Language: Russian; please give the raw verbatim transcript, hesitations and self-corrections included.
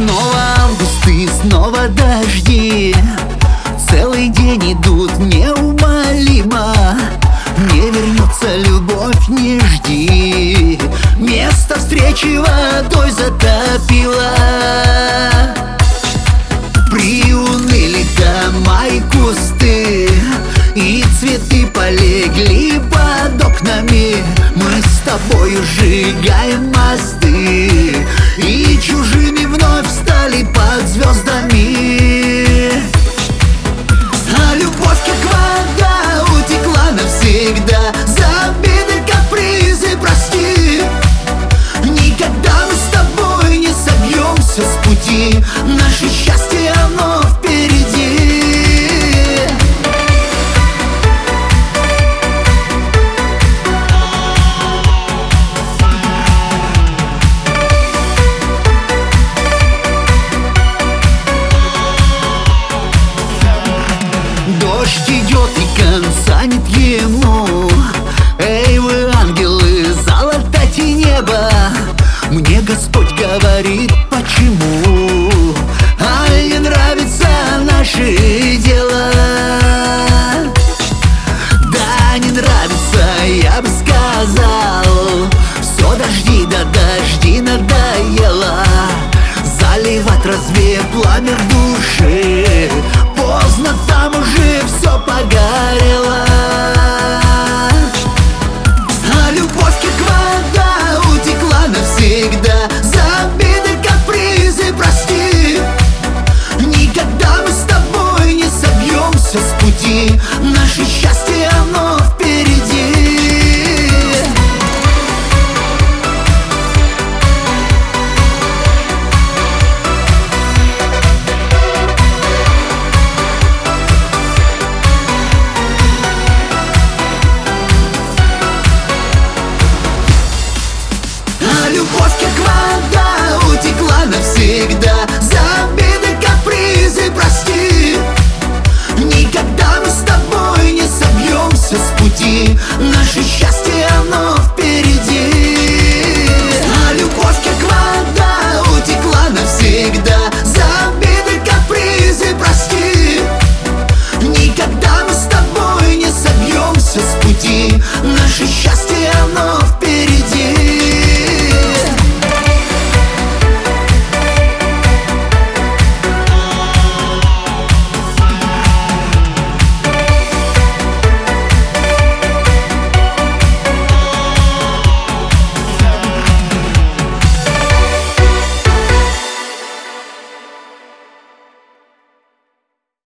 Снова август и снова дожди, целый день идут неумолимо. Не вернется любовь, не жди, место встречи водой затопило. Приуныли дома и кусты, и цветы полегли под окнами. Мы с тобою сжигаем мосты, и чужими вновь стали под звездами. А любовь, как вода, утекла навсегда. За обиды, капризы, прости. Никогда мы с тобой не собьемся с пути. Наше счастье, оно впереди. Дождь идет и конца нет ему. Эй, вы, ангелы, золотайте небо. Мне Господь говорит, почему. А не нравится наше дело. Да, не нравится, я бы сказал. Все дожди, да дожди надоело. Заливать разве пламя в душе. Поздно, там уже все погас.